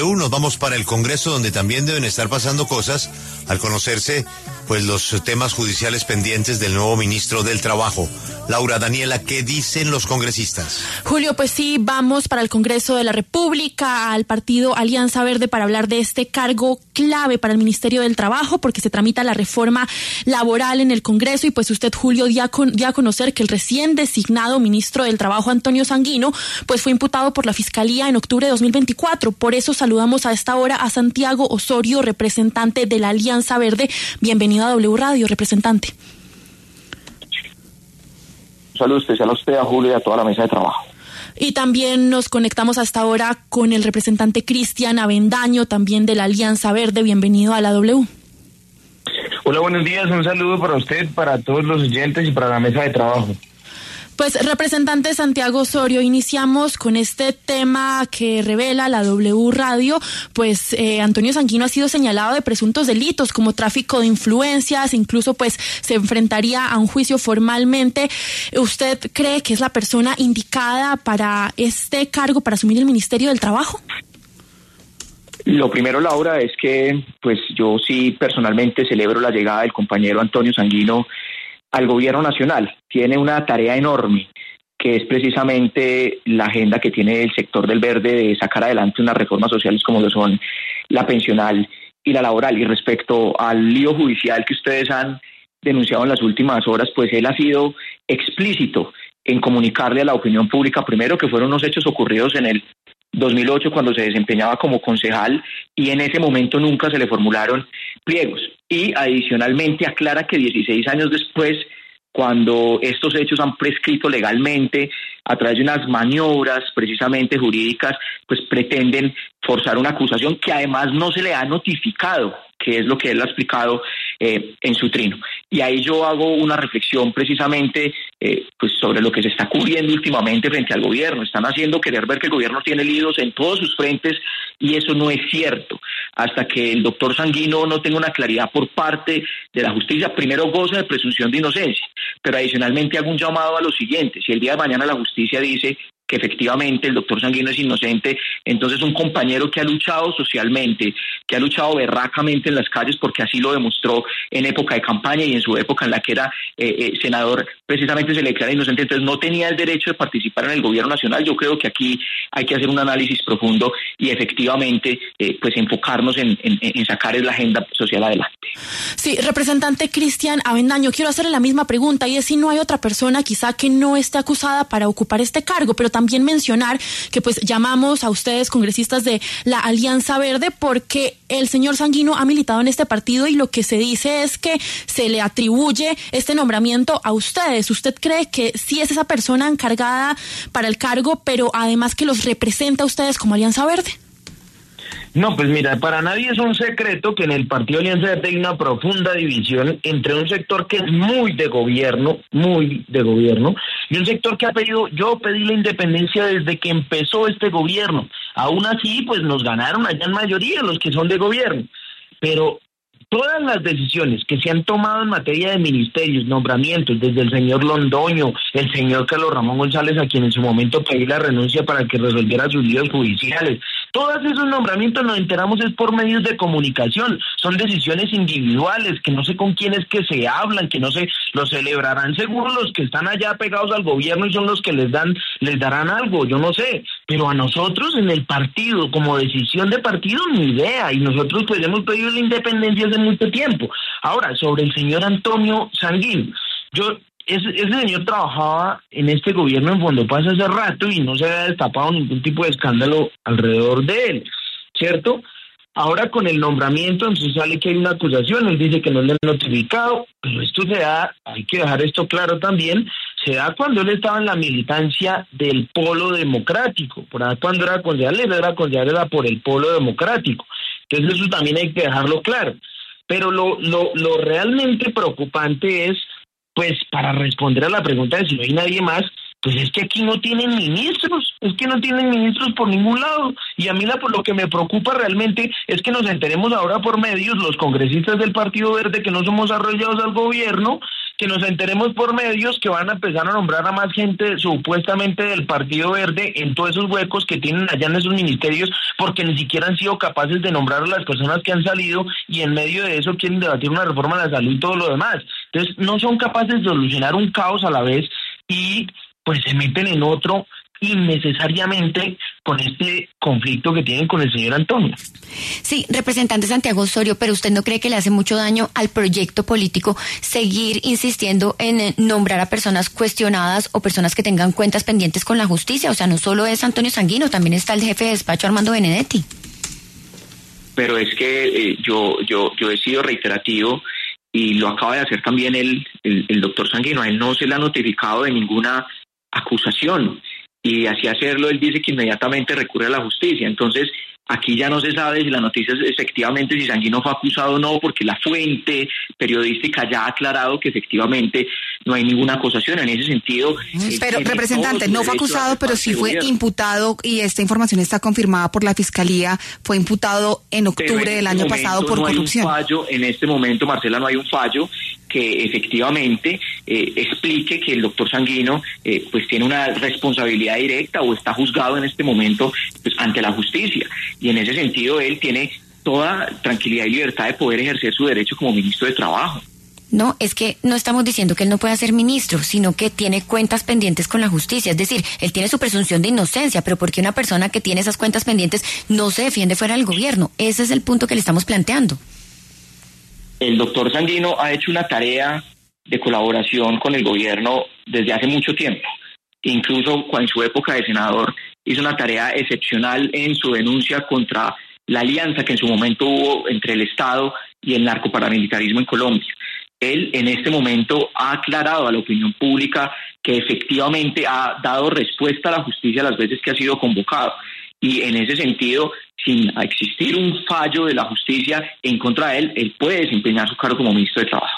Nos vamos para el Congreso, donde también deben estar pasando cosas al conocerse pues los temas judiciales pendientes del nuevo ministro del Trabajo. Laura, Daniela, ¿qué dicen los congresistas? Julio, pues sí, vamos para el Congreso de la República, al partido Alianza Verde, para hablar de este cargo clave para el Ministerio del Trabajo, porque se tramita la reforma laboral en el Congreso y pues usted, Julio, dio a conocer que el recién designado ministro del Trabajo, Antonio Sanguino, pues fue imputado por la Fiscalía en octubre de 2024. Por eso saludamos a esta hora a Santiago Osorio, representante de la Alianza Verde. Bienvenido a W Radio, representante. Un saludo especial a usted, a Julio y a toda la mesa de trabajo. Y también nos conectamos hasta ahora con el representante Cristian Avendaño, también de la Alianza Verde. Bienvenido a la W. Hola, buenos días. Un saludo para usted, para todos los oyentes y para la mesa de trabajo. Pues, representante Santiago Osorio, iniciamos con este tema que revela la W Radio. Pues Antonio Sanguino ha sido señalado de presuntos delitos como tráfico de influencias, incluso pues se enfrentaría a un juicio formalmente. ¿Usted cree que es la persona indicada para este cargo, para asumir el Ministerio del Trabajo? Lo primero, Laura, es que pues yo sí personalmente celebro la llegada del compañero Antonio Sanguino al gobierno nacional. Tiene una tarea enorme, que es precisamente la agenda que tiene el sector del verde de sacar adelante unas reformas sociales como lo son la pensional y la laboral. Y respecto al lío judicial que ustedes han denunciado en las últimas horas, pues él ha sido explícito en comunicarle a la opinión pública, primero, que fueron unos hechos ocurridos en el 2008 cuando se desempeñaba como concejal y en ese momento nunca se le formularon pliegos. Y adicionalmente aclara que 16 años después, cuando estos hechos han prescrito legalmente a través de unas maniobras precisamente jurídicas, pues pretenden forzar una acusación que además no se le ha notificado, que es lo que él ha explicado en su trino. Y ahí yo hago una reflexión precisamente pues sobre lo que se está cubriendo últimamente frente al gobierno. Están haciendo querer ver que el gobierno tiene líos en todos sus frentes y eso no es cierto. Hasta que el doctor Sanguino no tenga una claridad por parte de la justicia, primero goza de presunción de inocencia, pero adicionalmente hago un llamado a lo siguiente: si el día de mañana la justicia dice que efectivamente el doctor Sanguino es inocente, entonces un compañero que ha luchado socialmente, que ha luchado berracamente en las calles, porque así lo demostró en época de campaña y en su época en la que era senador, precisamente se le declara inocente, entonces no tenía el derecho de participar en el gobierno nacional. Yo creo que aquí hay que hacer un análisis profundo y efectivamente pues enfocarnos en sacar la agenda social adelante. Sí, representante Cristian Avendaño, quiero hacerle la misma pregunta, y es si no hay otra persona quizá que no esté acusada para ocupar este cargo, pero también mencionar que pues llamamos a ustedes, congresistas de la Alianza Verde, porque el señor Sanguino ha militado en este partido y lo que se dice es que se le atribuye este nombramiento a ustedes. ¿Usted cree que sí es esa persona encargada para el cargo, pero además que los representa a ustedes como Alianza Verde? No, pues mira, para nadie es un secreto que en el Partido Alianza Verde hay una profunda división entre un sector que es muy de gobierno, y un sector que yo pedí la independencia desde que empezó este gobierno. Aún así, pues nos ganaron allá en mayoría los que son de gobierno. Pero todas las decisiones que se han tomado en materia de ministerios, nombramientos, desde el señor Londoño, el señor Carlos Ramón González, a quien en su momento pedí la renuncia para que resolviera sus líos judiciales, todos esos nombramientos nos enteramos es por medios de comunicación, son decisiones individuales, que no sé con quiénes que se hablan, que no sé, lo celebrarán seguro los que están allá pegados al gobierno y son los que les darán algo, yo no sé, pero a nosotros en el partido, como decisión de partido, ni idea, y nosotros pues hemos pedido la independencia hace mucho tiempo. Ahora, sobre el señor Antonio Sanguino, ese señor trabajaba en este gobierno en Fondopaz hace rato y no se había destapado ningún tipo de escándalo alrededor de él, ¿cierto? Ahora con el nombramiento entonces sale que hay una acusación, él dice que no le han notificado, pero esto se da, hay que dejar esto claro también, se da cuando él estaba en la militancia del Polo Democrático, por ahí cuando era concejal era por el Polo Democrático, entonces eso también hay que dejarlo claro. Pero lo realmente preocupante es, pues, para responder a la pregunta de si no hay nadie más, pues es que aquí no tienen ministros, por ningún lado. Y a mí lo que me preocupa realmente es que nos enteremos ahora por medios, los congresistas del Partido Verde, que no somos arrollados al gobierno, que nos enteremos por medios que van a empezar a nombrar a más gente supuestamente del Partido Verde en todos esos huecos que tienen allá en esos ministerios, porque ni siquiera han sido capaces de nombrar a las personas que han salido, y en medio de eso quieren debatir una reforma de la salud y todo lo demás. Entonces no son capaces de solucionar un caos a la vez y pues se meten en otro innecesariamente con este conflicto que tienen con el señor Antonio. Sí, representante Santiago Osorio, pero ¿usted no cree que le hace mucho daño al proyecto político seguir insistiendo en nombrar a personas cuestionadas o personas que tengan cuentas pendientes con la justicia? O sea, no solo es Antonio Sanguino, también está el jefe de despacho Armando Benedetti. Pero es que yo he sido reiterativo, y lo acaba de hacer también el doctor Sanguino. A él no se le ha notificado de ninguna acusación, y así hacerlo él dice que inmediatamente recurre a la justicia. Entonces aquí ya no se sabe si la noticia es efectivamente si Sanguino fue acusado o no, porque la fuente periodística ya ha aclarado que efectivamente no hay ninguna acusación. En ese sentido... Pero, representante, no fue acusado, pero sí fue imputado, y esta información está confirmada por la Fiscalía. Fue imputado en octubre del año pasado por corrupción. En este momento, Marcela, no hay un fallo que efectivamente explique que el doctor Sanguino pues tiene una responsabilidad directa o está juzgado en este momento pues, ante la justicia. Y en ese sentido él tiene toda tranquilidad y libertad de poder ejercer su derecho como ministro de Trabajo. No, es que no estamos diciendo que él no pueda ser ministro, sino que tiene cuentas pendientes con la justicia. Es decir, él tiene su presunción de inocencia, pero ¿por qué una persona que tiene esas cuentas pendientes no se defiende fuera del gobierno? Ese es el punto que le estamos planteando. El doctor Sanguino ha hecho una tarea de colaboración con el gobierno desde hace mucho tiempo. Incluso en su época de senador hizo una tarea excepcional en su denuncia contra la alianza que en su momento hubo entre el Estado y el narcoparamilitarismo en Colombia. Él en este momento ha aclarado a la opinión pública que efectivamente ha dado respuesta a la justicia las veces que ha sido convocado. Y en ese sentido, sin existir un fallo de la justicia en contra de él, él puede desempeñar su cargo como ministro de Trabajo.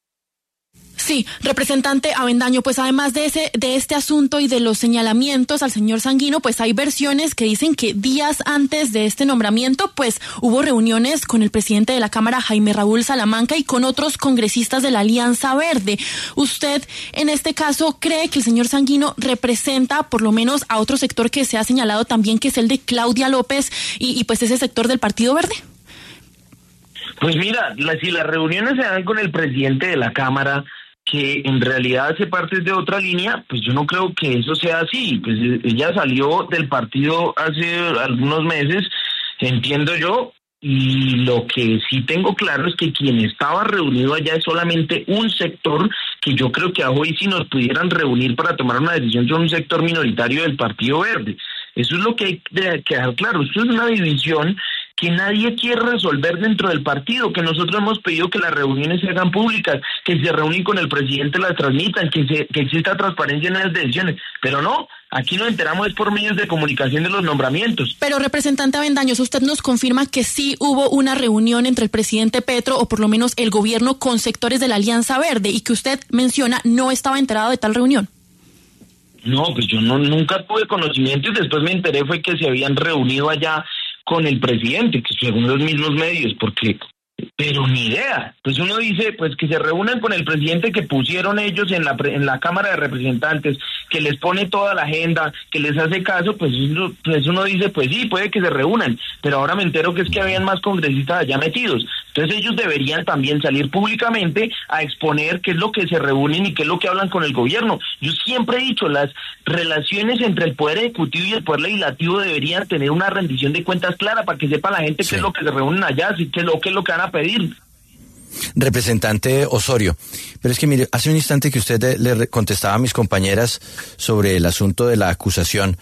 Sí, representante Avendaño, pues además de este asunto y de los señalamientos al señor Sanguino, pues hay versiones que dicen que días antes de este nombramiento, pues hubo reuniones con el presidente de la Cámara, Jaime Raúl Salamanca, y con otros congresistas de la Alianza Verde. ¿Usted, en este caso, cree que el señor Sanguino representa, por lo menos, a otro sector que se ha señalado también, que es el de Claudia López y pues ese sector del Partido Verde? Pues mira, si las reuniones se dan con el presidente de la Cámara, que en realidad hace parte de otra línea, pues yo no creo que eso sea así. Pues ella salió del partido hace algunos meses, entiendo yo, y lo que sí tengo claro es que quien estaba reunido allá es solamente un sector, que yo creo que hoy si nos pudieran reunir para tomar una decisión son un sector minoritario del Partido Verde. Eso es lo que hay que quedar claro. Esto es una división que nadie quiere resolver dentro del partido, que nosotros hemos pedido que las reuniones se hagan públicas, que se reúnen con el presidente, las transmitan, que exista transparencia en las decisiones, pero no, aquí nos enteramos es por medios de comunicación de los nombramientos. Pero, representante Avendaños, usted nos confirma que sí hubo una reunión entre el presidente Petro, o por lo menos el gobierno, con sectores de la Alianza Verde, y que usted menciona no estaba enterado de tal reunión. No, pues yo nunca tuve conocimiento, y después me enteré fue que se habían reunido allá con el presidente, que según los mismos medios, pero ni idea. Pues uno dice, pues que se reúnan con el presidente que pusieron ellos en la Cámara de Representantes, que les pone toda la agenda, que les hace caso, pues uno dice, pues sí, puede que se reúnan, pero ahora me entero que es que habían más congresistas allá metidos. Entonces ellos deberían también salir públicamente a exponer qué es lo que se reúnen y qué es lo que hablan con el gobierno. Yo siempre he dicho, las relaciones entre el Poder Ejecutivo y el Poder Legislativo deberían tener una rendición de cuentas clara para que sepa la gente qué es lo que se reúnen allá, qué es lo que van a pedir. Representante Osorio, pero es que mire, hace un instante que usted le contestaba a mis compañeras sobre el asunto de la acusación,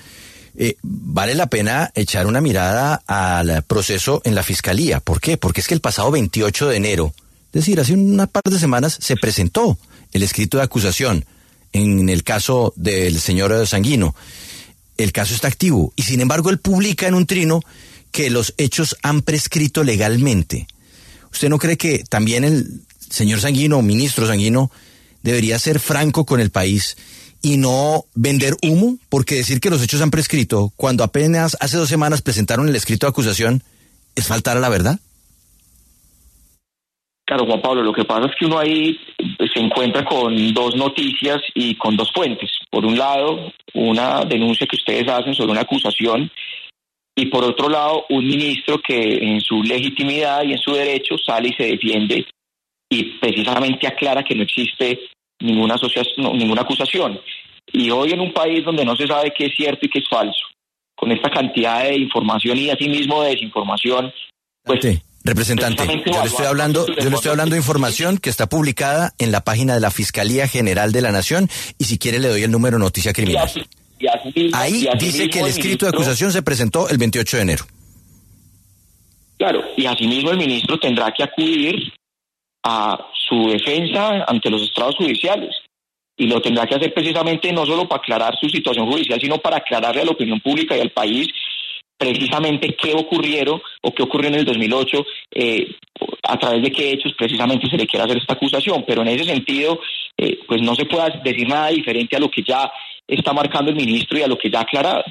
vale la pena echar una mirada al proceso en la Fiscalía. ¿Por qué? Porque es que el pasado 28 de enero, es decir, hace unas par de semanas, se presentó el escrito de acusación en el caso del señor Sanguino. El caso está activo y sin embargo él publica en un trino que los hechos han prescrito legalmente. ¿Usted no cree que también el señor Sanguino, ministro Sanguino, debería ser franco con el país y no vender humo? Porque decir que los hechos han prescrito cuando apenas hace 2 semanas presentaron el escrito de acusación es faltar a la verdad. Claro, Juan Pablo, lo que pasa es que uno ahí se encuentra con dos noticias y con dos fuentes. Por un lado, una denuncia que ustedes hacen sobre una acusación, y por otro lado, un ministro que en su legitimidad y en su derecho sale y se defiende y precisamente aclara que no existe ninguna acusación. Y hoy en un país donde no se sabe qué es cierto y qué es falso, con esta cantidad de información y asimismo de desinformación, pues... Sí. Representante, yo le estoy hablando de información que está publicada en la página de la Fiscalía General de la Nación, y si quiere le doy el número Noticia Criminal. Ahí dice que el escrito de acusación se presentó el 28 de enero. Claro, y asimismo el ministro tendrá que acudir a su defensa ante los estrados judiciales, y lo tendrá que hacer precisamente no solo para aclarar su situación judicial, sino para aclararle a la opinión pública y al país precisamente qué ocurrió en el 2008, a través de qué hechos precisamente se le quiere hacer esta acusación. Pero en ese sentido, pues no se puede decir nada diferente a lo que ya está marcando el ministro y a lo que ya ha aclarado.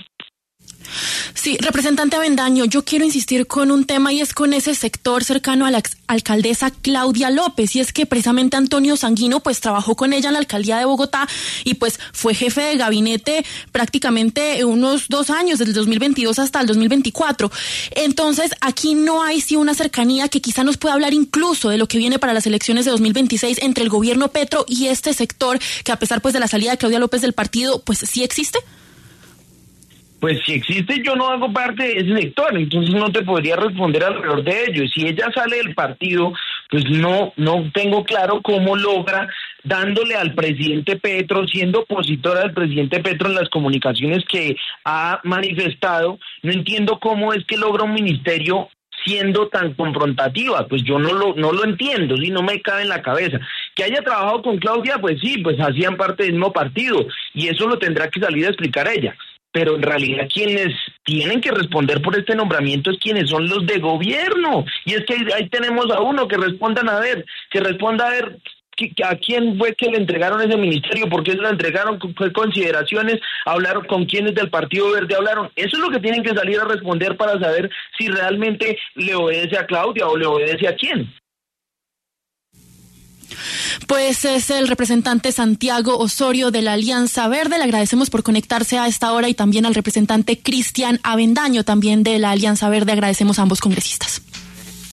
Sí, representante Avendaño, yo quiero insistir con un tema, y es con ese sector cercano a la alcaldesa Claudia López, y es que precisamente Antonio Sanguino pues trabajó con ella en la alcaldía de Bogotá y pues fue jefe de gabinete prácticamente unos 2 años, desde el 2022 hasta el 2024. Entonces aquí no hay sí una cercanía que quizá nos pueda hablar incluso de lo que viene para las elecciones de 2026 entre el gobierno Petro y este sector, que a pesar pues de la salida de Claudia López del partido, pues sí existe. Pues si existe, yo no hago parte de ese sector, entonces no te podría responder alrededor de ello. Si ella sale del partido, pues no tengo claro cómo logra, dándole al presidente Petro, siendo opositora al presidente Petro en las comunicaciones que ha manifestado, no entiendo cómo es que logra un ministerio siendo tan confrontativa. Pues yo no lo entiendo, sí, no me cabe en la cabeza. Que haya trabajado con Claudia, pues sí, pues hacían parte del mismo partido, y eso lo tendrá que salir a explicar ella. Pero en realidad quienes tienen que responder por este nombramiento es quienes son los de gobierno. Y es que ahí tenemos a uno que responda a ver a quién fue que le entregaron ese ministerio, por qué se lo entregaron, qué consideraciones, hablaron con quiénes del Partido Verde hablaron. Eso es lo que tienen que salir a responder para saber si realmente le obedece a Claudia o le obedece a quién. Pues es el representante Santiago Osorio de la Alianza Verde. Le agradecemos por conectarse a esta hora, y también al representante Cristian Avendaño, también de la Alianza Verde. Agradecemos a ambos congresistas.